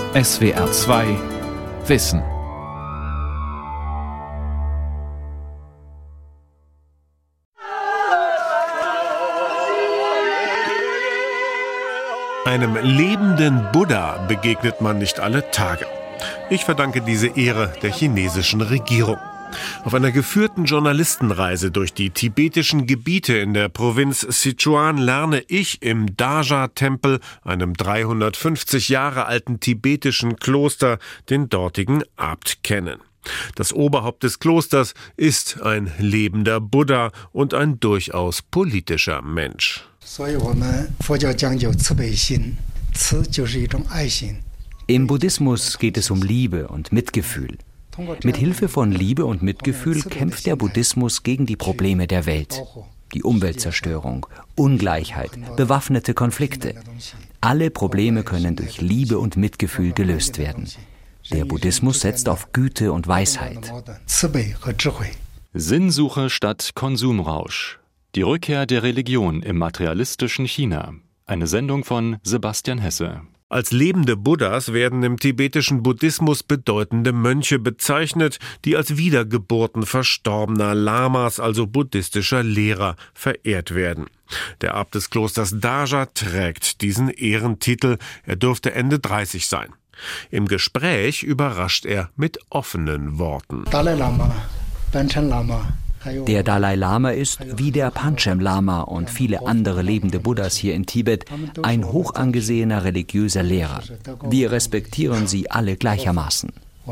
SWR 2 Wissen. Einem lebenden Buddha begegnet man nicht alle Tage. Ich verdanke diese Ehre der chinesischen Regierung. Auf einer geführten Journalistenreise durch die tibetischen Gebiete in der Provinz Sichuan lerne ich im Daja-Tempel, einem 350 Jahre alten tibetischen Kloster, den dortigen Abt kennen. Das Oberhaupt des Klosters ist ein lebender Buddha und ein durchaus politischer Mensch. Im Buddhismus geht es um Liebe und Mitgefühl. Mit Hilfe von Liebe und Mitgefühl kämpft der Buddhismus gegen die Probleme der Welt. Die Umweltzerstörung, Ungleichheit, bewaffnete Konflikte. Alle Probleme können durch Liebe und Mitgefühl gelöst werden. Der Buddhismus setzt auf Güte und Weisheit. Sinnsuche statt Konsumrausch. Die Rückkehr der Religion im materialistischen China. Eine Sendung von Sebastian Hesse. Als lebende Buddhas werden im tibetischen Buddhismus bedeutende Mönche bezeichnet, die als Wiedergeburten verstorbener Lamas, also buddhistischer Lehrer, verehrt werden. Der Abt des Klosters Daja trägt diesen Ehrentitel. Er dürfte Ende 30 sein. Im Gespräch überrascht er mit offenen Worten. Der Dalai Lama ist, wie der Panchen Lama und viele andere lebende Buddhas hier in Tibet, ein hoch angesehener religiöser Lehrer. Wir respektieren sie alle gleichermaßen.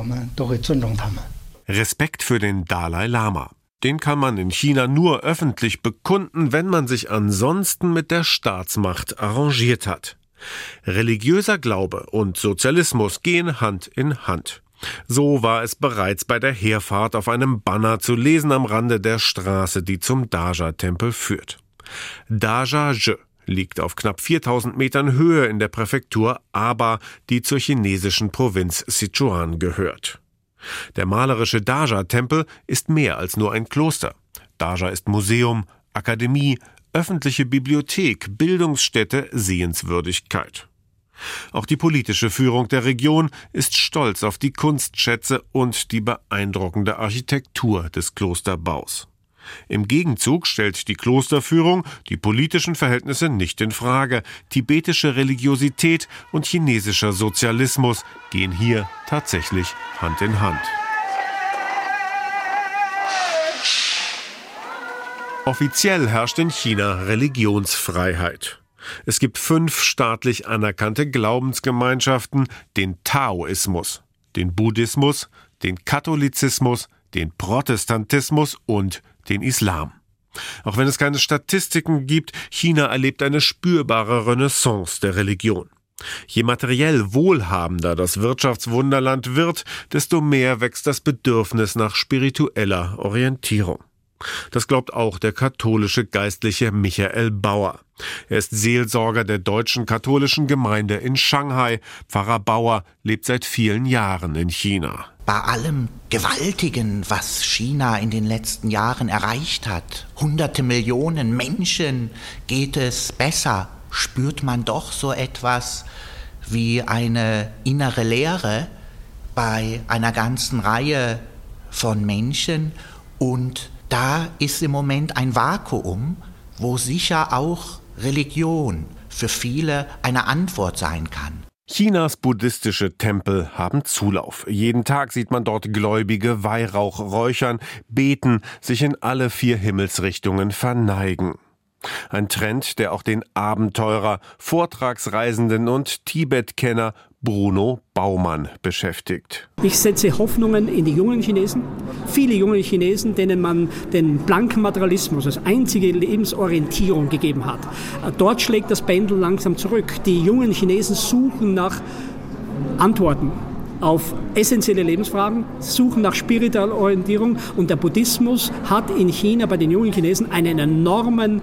Respekt für den Dalai Lama. Den kann man in China nur öffentlich bekunden, wenn man sich ansonsten mit der Staatsmacht arrangiert hat. Religiöser Glaube und Sozialismus gehen Hand in Hand. So war es bereits bei der Heerfahrt auf einem Banner zu lesen am Rande der Straße, die zum Daja-Tempel führt. Daja-je liegt auf knapp 4000 Metern Höhe in der Präfektur Aba, die zur chinesischen Provinz Sichuan gehört. Der malerische Daja-Tempel ist mehr als nur ein Kloster. Daja ist Museum, Akademie, öffentliche Bibliothek, Bildungsstätte, Sehenswürdigkeit. Auch die politische Führung der Region ist stolz auf die Kunstschätze und die beeindruckende Architektur des Klosterbaus. Im Gegenzug stellt die Klosterführung die politischen Verhältnisse nicht in Frage. Tibetische Religiosität und chinesischer Sozialismus gehen hier tatsächlich Hand in Hand. Offiziell herrscht in China Religionsfreiheit. Es gibt 5 staatlich anerkannte Glaubensgemeinschaften, den Taoismus, den Buddhismus, den Katholizismus, den Protestantismus und den Islam. Auch wenn es keine Statistiken gibt, China erlebt eine spürbare Renaissance der Religion. Je materiell wohlhabender das Wirtschaftswunderland wird, desto mehr wächst das Bedürfnis nach spiritueller Orientierung. Das glaubt auch der katholische Geistliche Michael Bauer. Er ist Seelsorger der deutschen katholischen Gemeinde in Shanghai. Pfarrer Bauer lebt seit vielen Jahren in China. Bei allem Gewaltigen, was China in den letzten Jahren erreicht hat, hunderte Millionen Menschen geht es besser, spürt man doch so etwas wie eine innere Leere bei einer ganzen Reihe von Menschen. Und da ist im Moment ein Vakuum, wo sicher auch Religion für viele eine Antwort sein kann. Chinas buddhistische Tempel haben Zulauf. Jeden Tag sieht man dort Gläubige Weihrauch räuchern, beten, sich in alle 4 Himmelsrichtungen verneigen. Ein Trend, der auch den Abenteurer, Vortragsreisenden und Tibet-Kenner Bruno Baumann beschäftigt. Ich setze Hoffnungen in die jungen Chinesen. Viele junge Chinesen, denen man den blanken Materialismus als einzige Lebensorientierung gegeben hat. Dort schlägt das Pendel langsam zurück. Die jungen Chinesen suchen nach Antworten auf essentielle Lebensfragen, suchen nach spiritueller Orientierung. Und der Buddhismus hat in China bei den jungen Chinesen einen enormen,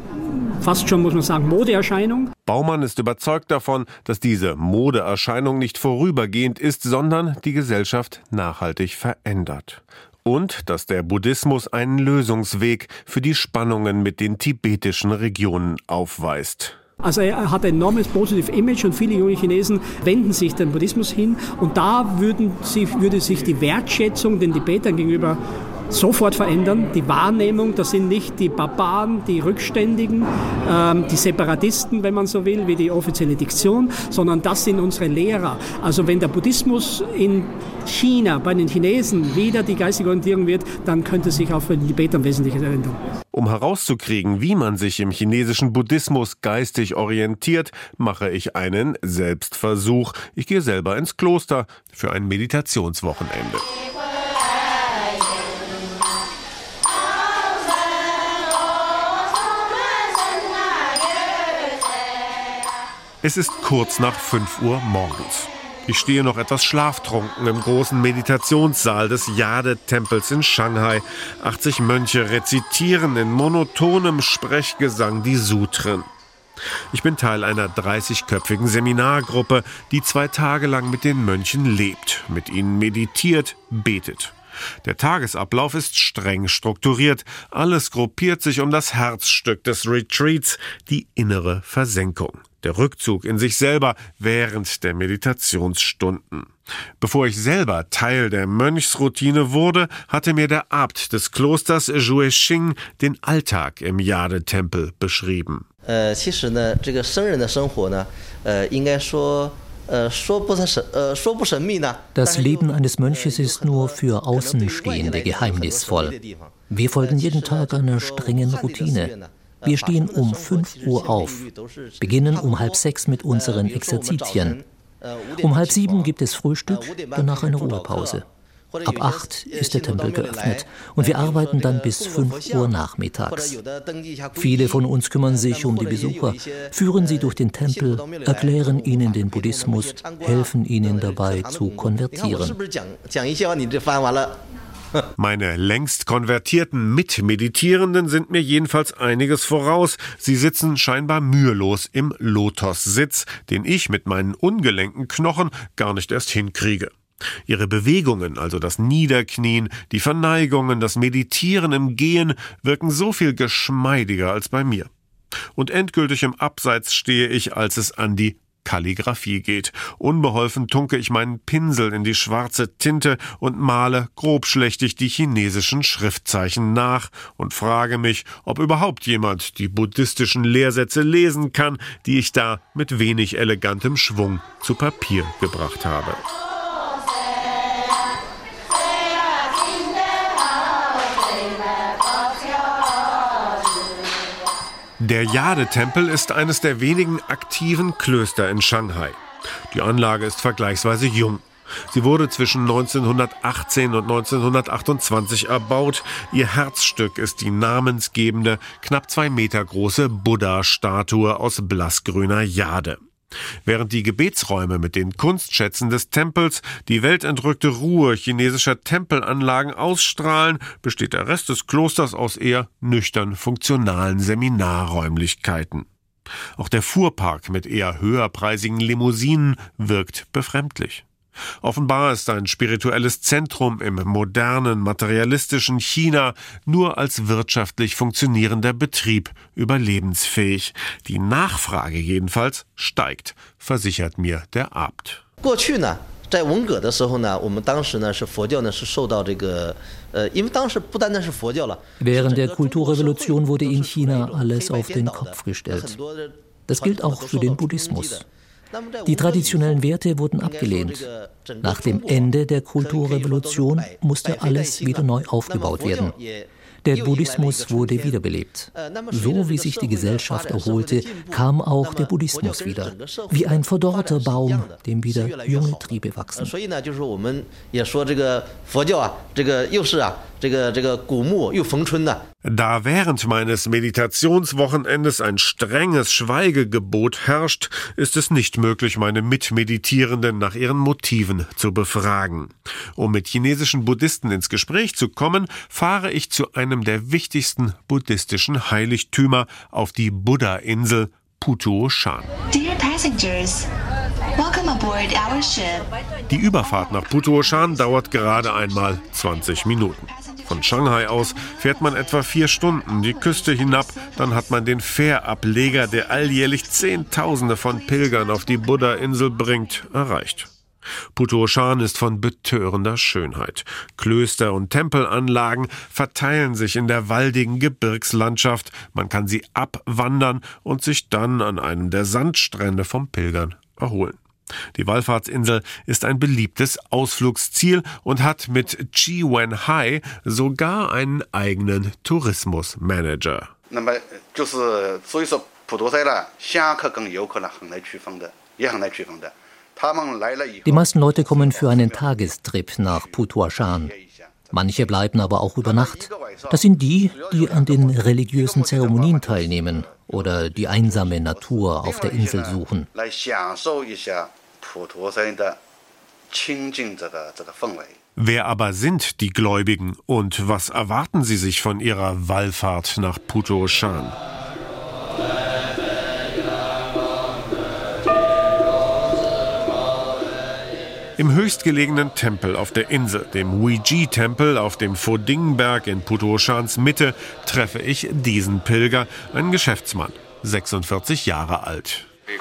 fast schon, muss man sagen, Modeerscheinung. Baumann ist überzeugt davon, dass diese Modeerscheinung nicht vorübergehend ist, sondern die Gesellschaft nachhaltig verändert. Und dass der Buddhismus einen Lösungsweg für die Spannungen mit den tibetischen Regionen aufweist. Also er hat ein enormes positives Image und viele junge Chinesen wenden sich dem Buddhismus hin und da würde sich die Wertschätzung den Tibetern gegenüber sofort verändern. Die Wahrnehmung, das sind nicht die Barbaren, die Rückständigen, die Separatisten, wenn man so will, wie die offizielle Diktion, sondern das sind unsere Lehrer. Also wenn der Buddhismus in China bei den Chinesen wieder die geistige Orientierung wird, dann könnte sich auch für die Tibeter Wesentliches ändern. Um herauszukriegen, wie man sich im chinesischen Buddhismus geistig orientiert, mache ich einen Selbstversuch. Ich gehe selber ins Kloster für ein Meditationswochenende. Es ist kurz nach 5 Uhr morgens. Ich stehe noch etwas schlaftrunken im großen Meditationssaal des Jade-Tempels in Shanghai. 80 Mönche rezitieren in monotonem Sprechgesang die Sutren. Ich bin Teil einer 30-köpfigen Seminargruppe, die 2 Tage lang mit den Mönchen lebt, mit ihnen meditiert, betet. Der Tagesablauf ist streng strukturiert. Alles gruppiert sich um das Herzstück des Retreats, die innere Versenkung. Der Rückzug in sich selber während der Meditationsstunden. Bevor ich selber Teil der Mönchsroutine wurde, hatte mir der Abt des Klosters Zhuexing den Alltag im Jade-Tempel beschrieben. Das Leben eines Mönches ist nur für Außenstehende geheimnisvoll. Wir folgen jeden Tag einer strengen Routine. Wir stehen um 5 Uhr auf, beginnen um 5:30 mit unseren Exerzitien. Um 6:30 gibt es Frühstück, danach eine Ruhepause. Ab 8 ist der Tempel geöffnet und wir arbeiten dann bis 5 Uhr nachmittags. Viele von uns kümmern sich um die Besucher, führen sie durch den Tempel, erklären ihnen den Buddhismus, helfen ihnen dabei zu konvertieren. Meine längst konvertierten Mitmeditierenden sind mir jedenfalls einiges voraus. Sie sitzen scheinbar mühelos im Lotus-Sitz, den ich mit meinen ungelenken Knochen gar nicht erst hinkriege. Ihre Bewegungen, also das Niederknien, die Verneigungen, das Meditieren im Gehen, wirken so viel geschmeidiger als bei mir. Und endgültig im Abseits stehe ich, als es an die Kalligraphie geht. Unbeholfen tunke ich meinen Pinsel in die schwarze Tinte und male grobschlächtig die chinesischen Schriftzeichen nach und frage mich, ob überhaupt jemand die buddhistischen Lehrsätze lesen kann, die ich da mit wenig elegantem Schwung zu Papier gebracht habe. Der Jade-Tempel ist eines der wenigen aktiven Klöster in Shanghai. Die Anlage ist vergleichsweise jung. Sie wurde zwischen 1918 und 1928 erbaut. Ihr Herzstück ist die namensgebende, knapp 2 Meter große Buddha-Statue aus blassgrüner Jade. Während die Gebetsräume mit den Kunstschätzen des Tempels die weltentrückte Ruhe chinesischer Tempelanlagen ausstrahlen, besteht der Rest des Klosters aus eher nüchtern funktionalen Seminarräumlichkeiten. Auch der Fuhrpark mit eher höherpreisigen Limousinen wirkt befremdlich. Offenbar ist ein spirituelles Zentrum im modernen, materialistischen China nur als wirtschaftlich funktionierender Betrieb überlebensfähig. Die Nachfrage jedenfalls steigt, versichert mir der Abt. Während der Kulturrevolution wurde in China alles auf den Kopf gestellt. Das gilt auch für den Buddhismus. Die traditionellen Werte wurden abgelehnt. Nach dem Ende der Kulturrevolution musste alles wieder neu aufgebaut werden. Der Buddhismus wurde wiederbelebt. So wie sich die Gesellschaft erholte, kam auch der Buddhismus wieder. Wie ein verdorrter Baum, dem wieder junge Triebe wachsen. Da während meines Meditationswochenendes ein strenges Schweigegebot herrscht, ist es nicht möglich, meine Mitmeditierenden nach ihren Motiven zu befragen. Um mit chinesischen Buddhisten ins Gespräch zu kommen, fahre ich zu einem der wichtigsten buddhistischen Heiligtümer auf die Buddha-Insel Putuoshan. Dear passengers, welcome aboard our ship. Die Überfahrt nach Putuoshan dauert gerade einmal 20 Minuten. Von Shanghai aus fährt man etwa 4 Stunden die Küste hinab, dann hat man den Fährableger, der alljährlich Zehntausende von Pilgern auf die Buddha-Insel bringt, erreicht. Putuoshan ist von betörender Schönheit. Klöster und Tempelanlagen verteilen sich in der waldigen Gebirgslandschaft. Man kann sie abwandern und sich dann an einem der Sandstrände vom Pilgern erholen. Die Wallfahrtsinsel ist ein beliebtes Ausflugsziel und hat mit Chi Wen Hai sogar einen eigenen Tourismusmanager. Die meisten Leute kommen für einen Tagestrip nach Putuoshan. Manche bleiben aber auch über Nacht. Das sind die, die an den religiösen Zeremonien teilnehmen oder die einsame Natur auf der Insel suchen. Wer aber sind die Gläubigen und was erwarten sie sich von ihrer Wallfahrt nach Putuoshan? Im höchstgelegenen Tempel auf der Insel, dem Huiji-Tempel auf dem Foding-Berg in Putuoshans Mitte, treffe ich diesen Pilger, einen Geschäftsmann, 46 Jahre alt.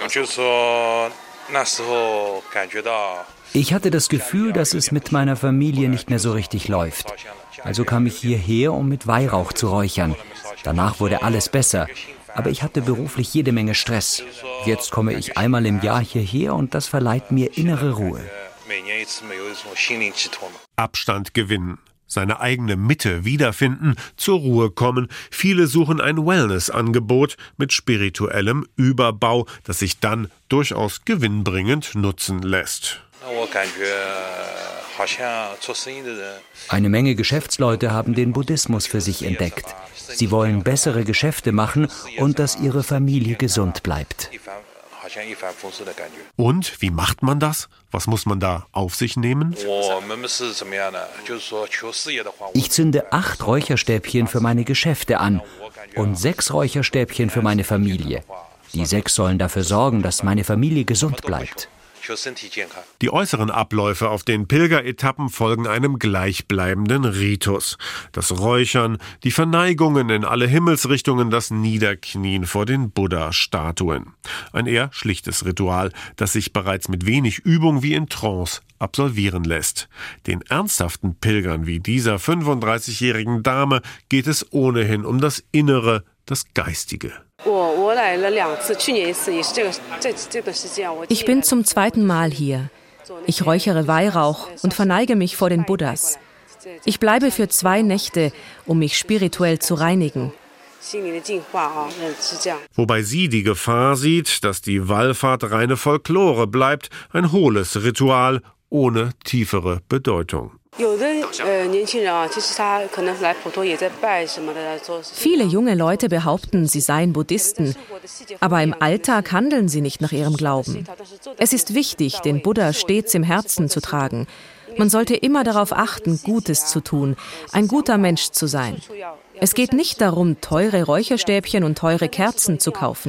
Ich hatte das Gefühl, dass es mit meiner Familie nicht mehr so richtig läuft. Also kam ich hierher, um mit Weihrauch zu räuchern. Danach wurde alles besser. Aber ich hatte beruflich jede Menge Stress. Jetzt komme ich einmal im Jahr hierher und das verleiht mir innere Ruhe. Abstand gewinnen, seine eigene Mitte wiederfinden, zur Ruhe kommen. Viele suchen ein Wellness-Angebot mit spirituellem Überbau, das sich dann durchaus gewinnbringend nutzen lässt. Eine Menge Geschäftsleute haben den Buddhismus für sich entdeckt. Sie wollen bessere Geschäfte machen und dass ihre Familie gesund bleibt. Und wie macht man das? Was muss man da auf sich nehmen? Ich zünde 8 Räucherstäbchen für meine Geschäfte an und 6 Räucherstäbchen für meine Familie. Die 6 sollen dafür sorgen, dass meine Familie gesund bleibt. Die äußeren Abläufe auf den Pilgeretappen folgen einem gleichbleibenden Ritus. Das Räuchern, die Verneigungen in alle Himmelsrichtungen, das Niederknien vor den Buddha-Statuen. Ein eher schlichtes Ritual, das sich bereits mit wenig Übung wie in Trance absolvieren lässt. Den ernsthaften Pilgern wie dieser 35-jährigen Dame geht es ohnehin um das Innere, das Geistige. Ich bin zum 2. Mal hier. Ich räuchere Weihrauch und verneige mich vor den Buddhas. Ich bleibe für 2 Nächte, um mich spirituell zu reinigen. Wobei sie die Gefahr sieht, dass die Wallfahrt reine Folklore bleibt, ein hohles Ritual ohne tiefere Bedeutung. Viele junge Leute behaupten, sie seien Buddhisten, aber im Alltag handeln sie nicht nach ihrem Glauben. Es ist wichtig, den Buddha stets im Herzen zu tragen. Man sollte immer darauf achten, Gutes zu tun, ein guter Mensch zu sein. Es geht nicht darum, teure Räucherstäbchen und teure Kerzen zu kaufen.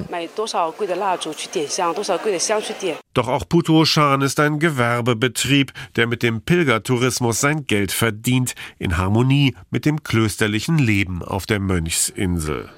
Doch auch Putuoshan ist ein Gewerbebetrieb, der mit dem Pilgertourismus sein Geld verdient, in Harmonie mit dem klösterlichen Leben auf der Mönchsinsel.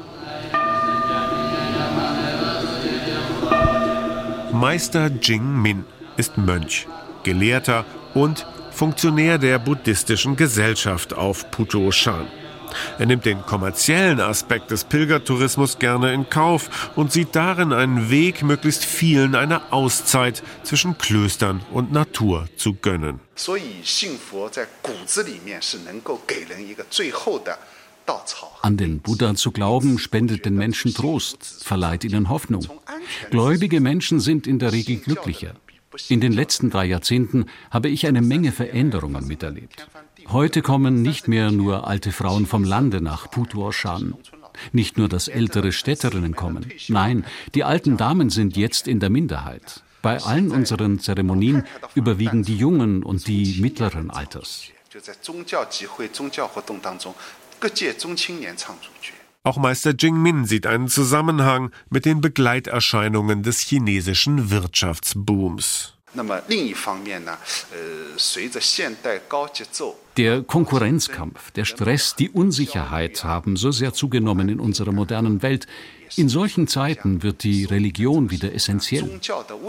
Meister Jing Min ist Mönch, Gelehrter und Funktionär der buddhistischen Gesellschaft auf Putuoshan. Er nimmt den kommerziellen Aspekt des Pilgertourismus gerne in Kauf und sieht darin einen Weg, möglichst vielen eine Auszeit zwischen Klöstern und Natur zu gönnen. An den Buddha zu glauben, spendet den Menschen Trost, verleiht ihnen Hoffnung. Gläubige Menschen sind in der Regel glücklicher. In den letzten 3 Jahrzehnten habe ich eine Menge Veränderungen miterlebt. Heute kommen nicht mehr nur alte Frauen vom Lande nach Putuoshan. Nicht nur, dass ältere Städterinnen kommen. Nein, die alten Damen sind jetzt in der Minderheit. Bei allen unseren Zeremonien überwiegen die Jungen und die mittleren Alters. Auch Meister Jing Min sieht einen Zusammenhang mit den Begleiterscheinungen des chinesischen Wirtschaftsbooms. Der Konkurrenzkampf, der Stress, die Unsicherheit haben so sehr zugenommen in unserer modernen Welt. In solchen Zeiten wird die Religion wieder essentiell.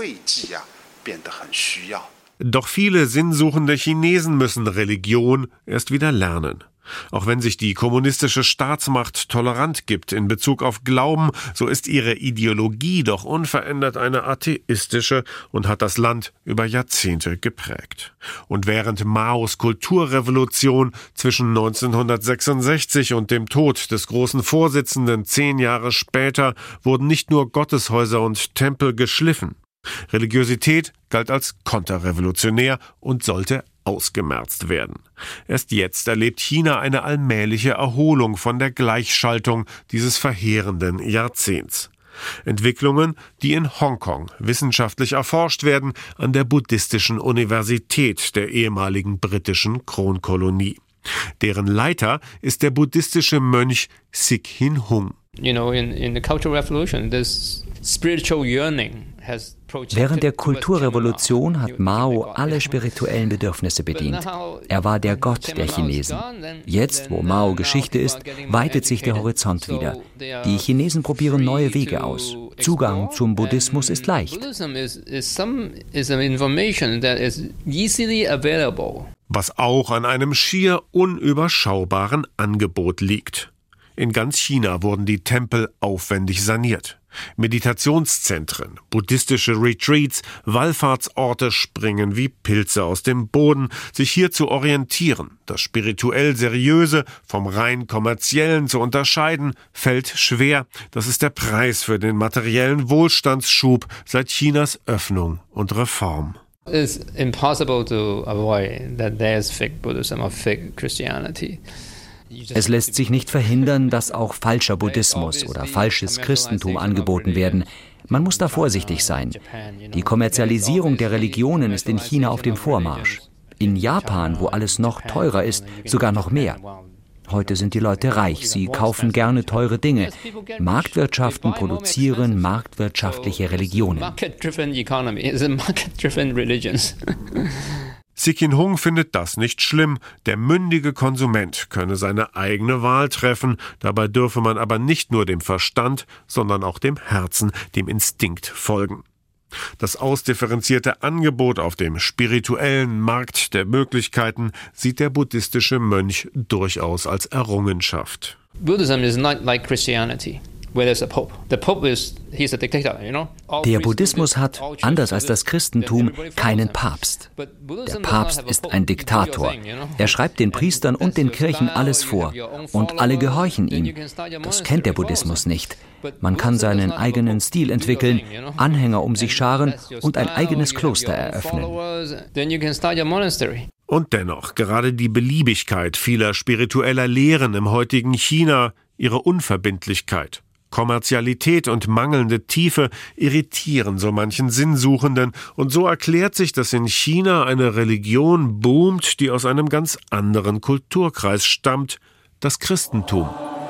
Doch viele sinnsuchende Chinesen müssen Religion erst wieder lernen. Auch wenn sich die kommunistische Staatsmacht tolerant gibt in Bezug auf Glauben, so ist ihre Ideologie doch unverändert eine atheistische und hat das Land über Jahrzehnte geprägt. Und während Maos Kulturrevolution zwischen 1966 und dem Tod des großen Vorsitzenden 10 Jahre später wurden nicht nur Gotteshäuser und Tempel geschliffen. Religiosität galt als konterrevolutionär und sollte ausgemerzt werden. Erst jetzt erlebt China eine allmähliche Erholung von der Gleichschaltung dieses verheerenden Jahrzehnts. Entwicklungen, die in Hongkong wissenschaftlich erforscht werden, an der Buddhistischen Universität der ehemaligen britischen Kronkolonie. Deren Leiter ist der buddhistische Mönch Sikin Hung. In the Cultural Revolution, this spiritual yearning has. Während der Kulturrevolution hat Mao alle spirituellen Bedürfnisse bedient. Er war der Gott der Chinesen. Jetzt, wo Mao Geschichte ist, weitet sich der Horizont wieder. Die Chinesen probieren neue Wege aus. Zugang zum Buddhismus ist leicht. Was auch an einem schier unüberschaubaren Angebot liegt. In ganz China wurden die Tempel aufwendig saniert. Meditationszentren, buddhistische Retreats, Wallfahrtsorte springen wie Pilze aus dem Boden, sich hier zu orientieren, das spirituell Seriöse vom rein Kommerziellen zu unterscheiden, fällt schwer. Das ist der Preis für den materiellen Wohlstandsschub seit Chinas Öffnung und Reform. It's impossible to avoid that there's fake Buddhism or fake Christianity. Es lässt sich nicht verhindern, dass auch falscher Buddhismus oder falsches Christentum angeboten werden. Man muss da vorsichtig sein. Die Kommerzialisierung der Religionen ist in China auf dem Vormarsch. In Japan, wo alles noch teurer ist, sogar noch mehr. Heute sind die Leute reich, sie kaufen gerne teure Dinge. Marktwirtschaften produzieren marktwirtschaftliche Religionen. Sikin Hung findet das nicht schlimm. Der mündige Konsument könne seine eigene Wahl treffen. Dabei dürfe man aber nicht nur dem Verstand, sondern auch dem Herzen, dem Instinkt folgen. Das ausdifferenzierte Angebot auf dem spirituellen Markt der Möglichkeiten sieht der buddhistische Mönch durchaus als Errungenschaft. Buddhism is not like Christianity. Der Buddhismus hat, anders als das Christentum, keinen Papst. Der Papst ist ein Diktator. Er schreibt den Priestern und den Kirchen alles vor und alle gehorchen ihm. Das kennt der Buddhismus nicht. Man kann seinen eigenen Stil entwickeln, Anhänger um sich scharen und ein eigenes Kloster eröffnen. Und dennoch, gerade die Beliebigkeit vieler spiritueller Lehren im heutigen China, ihre Unverbindlichkeit, Kommerzialität und mangelnde Tiefe irritieren so manchen Sinnsuchenden, und so erklärt sich, dass in China eine Religion boomt, die aus einem ganz anderen Kulturkreis stammt, das Christentum.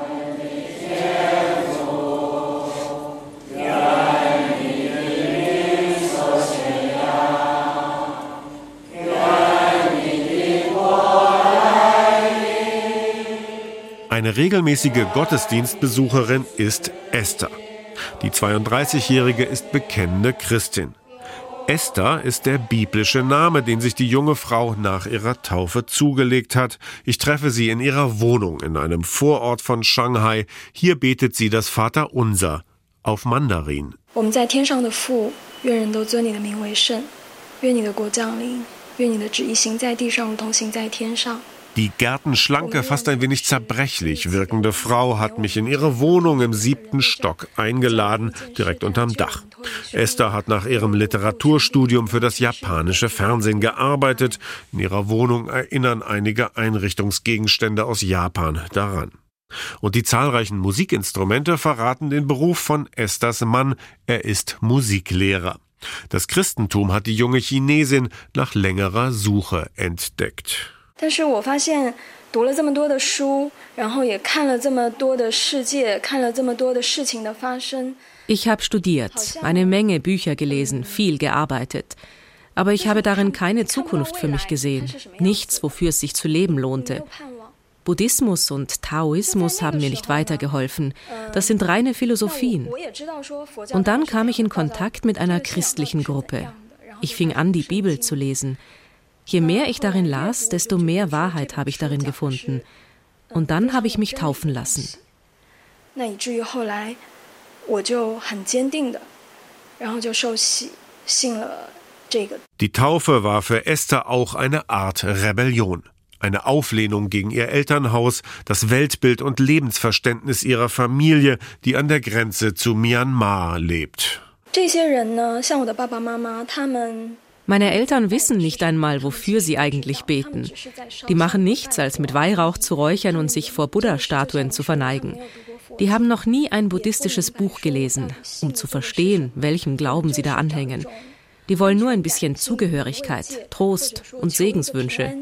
Eine regelmäßige Gottesdienstbesucherin ist Esther. Die 32-Jährige ist bekennende Christin. Esther ist der biblische Name, den sich die junge Frau nach ihrer Taufe zugelegt hat. Ich treffe sie in ihrer Wohnung in einem Vorort von Shanghai. Hier betet sie das Vaterunser auf Mandarin. Die gärtenschlanke, fast ein wenig zerbrechlich wirkende Frau hat mich in ihre Wohnung im 7. Stock eingeladen, direkt unterm Dach. Esther hat nach ihrem Literaturstudium für das japanische Fernsehen gearbeitet. In ihrer Wohnung erinnern einige Einrichtungsgegenstände aus Japan daran. Und die zahlreichen Musikinstrumente verraten den Beruf von Esthers Mann. Er ist Musiklehrer. Das Christentum hat die junge Chinesin nach längerer Suche entdeckt. Ich habe studiert, eine Menge Bücher gelesen, viel gearbeitet. Aber ich habe darin keine Zukunft für mich gesehen, nichts, wofür es sich zu leben lohnte. Buddhismus und Taoismus haben mir nicht weitergeholfen. Das sind reine Philosophien. Und dann kam ich in Kontakt mit einer christlichen Gruppe. Ich fing an, die Bibel zu lesen. Je mehr ich darin las, desto mehr Wahrheit habe ich darin gefunden. Und dann habe ich mich taufen lassen. Die Taufe war für Esther auch eine Art Rebellion. Eine Auflehnung gegen ihr Elternhaus, das Weltbild und Lebensverständnis ihrer Familie, die an der Grenze zu Myanmar lebt. Meine Eltern wissen nicht einmal, wofür sie eigentlich beten. Die machen nichts, als mit Weihrauch zu räuchern und sich vor Buddha-Statuen zu verneigen. Die haben noch nie ein buddhistisches Buch gelesen, um zu verstehen, welchem Glauben sie da anhängen. Die wollen nur ein bisschen Zugehörigkeit, Trost und Segenswünsche.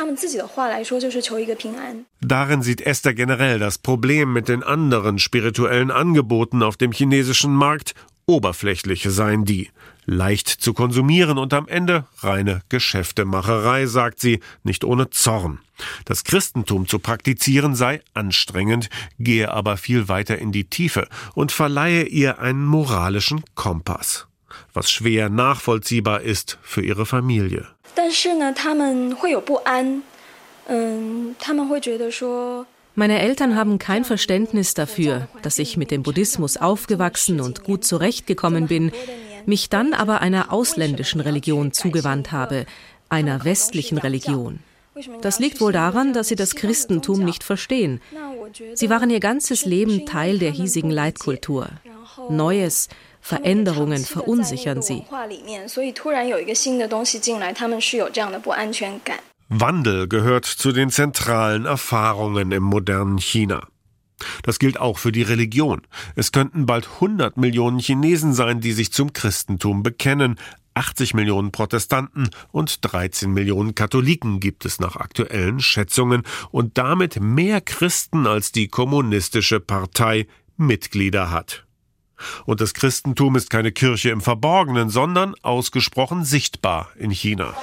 Darin sieht Esther generell das Problem mit den anderen spirituellen Angeboten auf dem chinesischen Markt. Oberflächliche seien die. Leicht zu konsumieren und am Ende reine Geschäftemacherei, sagt sie, nicht ohne Zorn. Das Christentum zu praktizieren sei anstrengend, gehe aber viel weiter in die Tiefe und verleihe ihr einen moralischen Kompass. Was schwer nachvollziehbar ist für ihre Familie. Meine Eltern haben kein Verständnis dafür, dass ich mit dem Buddhismus aufgewachsen und gut zurechtgekommen bin, mich dann aber einer ausländischen Religion zugewandt habe, einer westlichen Religion. Das liegt wohl daran, dass sie das Christentum nicht verstehen. Sie waren ihr ganzes Leben Teil der hiesigen Leitkultur. Neues, Veränderungen verunsichern sie. Wandel gehört zu den zentralen Erfahrungen im modernen China. Das gilt auch für die Religion. Es könnten bald 100 Millionen Chinesen sein, die sich zum Christentum bekennen. 80 Millionen Protestanten und 13 Millionen Katholiken gibt es nach aktuellen Schätzungen und damit mehr Christen als die kommunistische Partei Mitglieder hat. Und das Christentum ist keine Kirche im Verborgenen, sondern ausgesprochen sichtbar in China.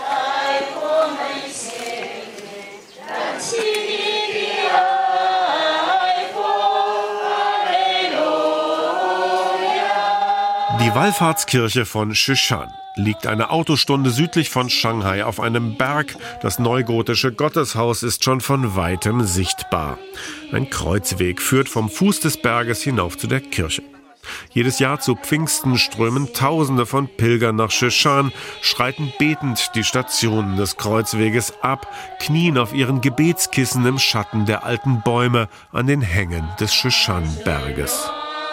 Die Wallfahrtskirche von Xishan liegt eine Autostunde südlich von Shanghai auf einem Berg. Das neugotische Gotteshaus ist schon von weitem sichtbar. Ein Kreuzweg führt vom Fuß des Berges hinauf zu der Kirche. Jedes Jahr zu Pfingsten strömen Tausende von Pilgern nach Xishan, schreiten betend die Stationen des Kreuzweges ab, knien auf ihren Gebetskissen im Schatten der alten Bäume an den Hängen des Xishan-Berges.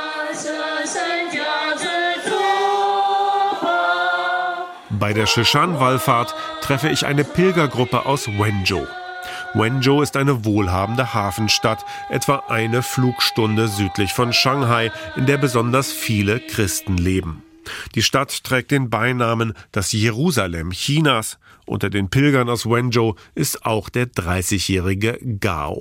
Bei der Xishan-Wallfahrt treffe ich eine Pilgergruppe aus Wenzhou. Wenzhou ist eine wohlhabende Hafenstadt, etwa eine Flugstunde südlich von Shanghai, in der besonders viele Christen leben. Die Stadt trägt den Beinamen das Jerusalem Chinas. Unter den Pilgern aus Wenzhou ist auch der 30-jährige Gao.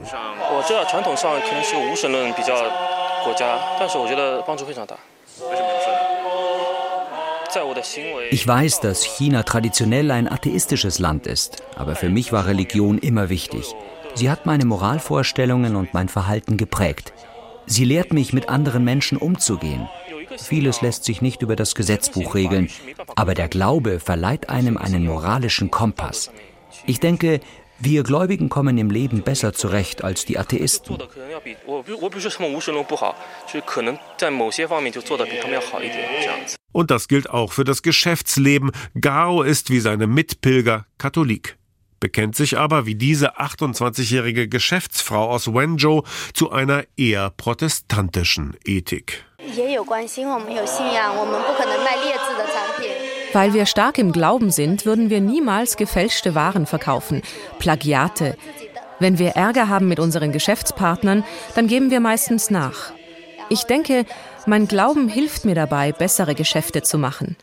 Ich weiß, dass China traditionell ein atheistisches Land ist, aber für mich war Religion immer wichtig. Sie hat meine Moralvorstellungen und mein Verhalten geprägt. Sie lehrt mich, mit anderen Menschen umzugehen. Vieles lässt sich nicht über das Gesetzbuch regeln, aber der Glaube verleiht einem einen moralischen Kompass. Ich denke, wir Gläubigen kommen im Leben besser zurecht als die Atheisten. Und das gilt auch für das Geschäftsleben. Gao ist wie seine Mitpilger Katholik, bekennt sich aber wie diese 28-jährige Geschäftsfrau aus Wenzhou zu einer eher protestantischen Ethik. Weil wir stark im Glauben sind, würden wir niemals gefälschte Waren verkaufen, Plagiate. Wenn wir Ärger haben mit unseren Geschäftspartnern, dann geben wir meistens nach. Ich denke, mein Glauben hilft mir dabei, bessere Geschäfte zu machen.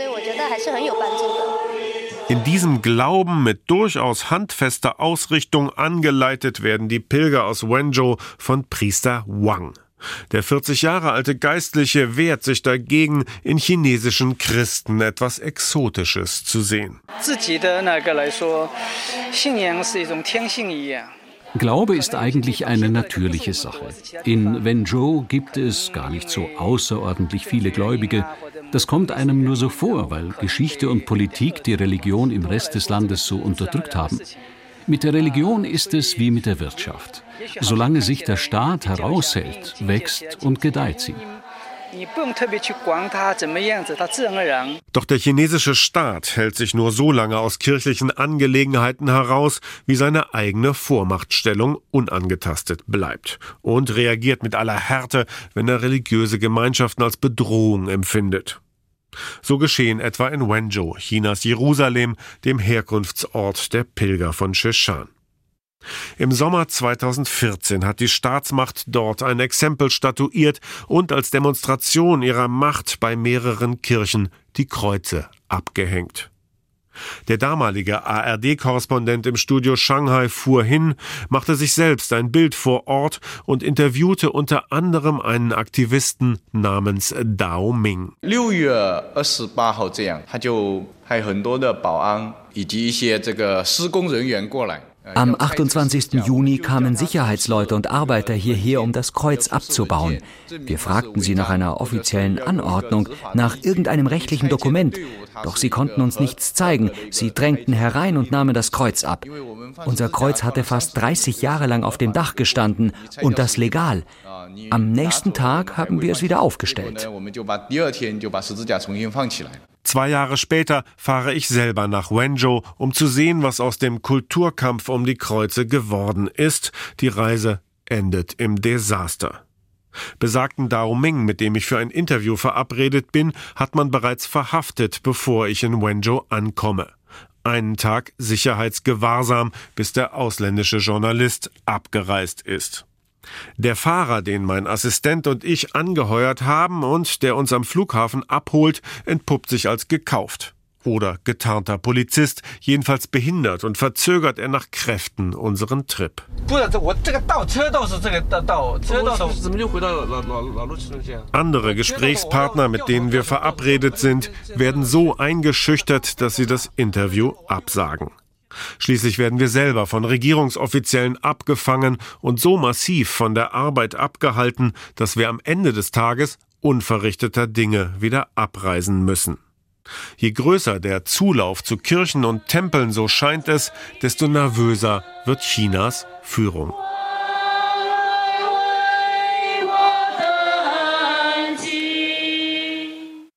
In diesem Glauben mit durchaus handfester Ausrichtung angeleitet werden die Pilger aus Wenzhou von Priester Wang. Der 40 Jahre alte Geistliche wehrt sich dagegen, in chinesischen Christen etwas Exotisches zu sehen. Glaube ist eigentlich eine natürliche Sache. In Wenzhou gibt es gar nicht so außerordentlich viele Gläubige. Das kommt einem nur so vor, weil Geschichte und Politik die Religion im Rest des Landes so unterdrückt haben. Mit der Religion ist es wie mit der Wirtschaft. Solange sich der Staat heraushält, wächst und gedeiht sie. Doch der chinesische Staat hält sich nur so lange aus kirchlichen Angelegenheiten heraus, wie seine eigene Vormachtstellung unangetastet bleibt und reagiert mit aller Härte, wenn er religiöse Gemeinschaften als Bedrohung empfindet. So geschehen etwa in Wenzhou, Chinas Jerusalem, dem Herkunftsort der Pilger von Sheshan. Im Sommer 2014 hat die Staatsmacht dort ein Exempel statuiert und als Demonstration ihrer Macht bei mehreren Kirchen die Kreuze abgehängt. Der damalige ARD-Korrespondent im Studio Shanghai fuhr hin, machte sich selbst ein Bild vor Ort und interviewte unter anderem einen Aktivisten namens Dao Ming. Am 28. Juni kamen Sicherheitsleute und Arbeiter hierher, um das Kreuz abzubauen. Wir fragten sie nach einer offiziellen Anordnung, nach irgendeinem rechtlichen Dokument. Doch sie konnten uns nichts zeigen. Sie drängten herein und nahmen das Kreuz ab. Unser Kreuz hatte fast 30 Jahre lang auf dem Dach gestanden und das legal. Am nächsten Tag haben wir es wieder aufgestellt. 2 Jahre später fahre ich selber nach Wenzhou, um zu sehen, was aus dem Kulturkampf um die Kreuze geworden ist. Die Reise endet im Desaster. Besagten Dao Ming, mit dem ich für ein Interview verabredet bin, hat man bereits verhaftet, bevor ich in Wenzhou ankomme. Einen Tag Sicherheitsgewahrsam, bis der ausländische Journalist abgereist ist. Der Fahrer, den mein Assistent und ich angeheuert haben und der uns am Flughafen abholt, entpuppt sich als gekauft. Oder getarnter Polizist, jedenfalls behindert und verzögert er nach Kräften unseren Trip. Andere Gesprächspartner, mit denen wir verabredet sind, werden so eingeschüchtert, dass sie das Interview absagen. Schließlich werden wir selber von Regierungsoffiziellen abgefangen und so massiv von der Arbeit abgehalten, dass wir am Ende des Tages unverrichteter Dinge wieder abreisen müssen. Je größer der Zulauf zu Kirchen und Tempeln, so scheint es, desto nervöser wird Chinas Führung.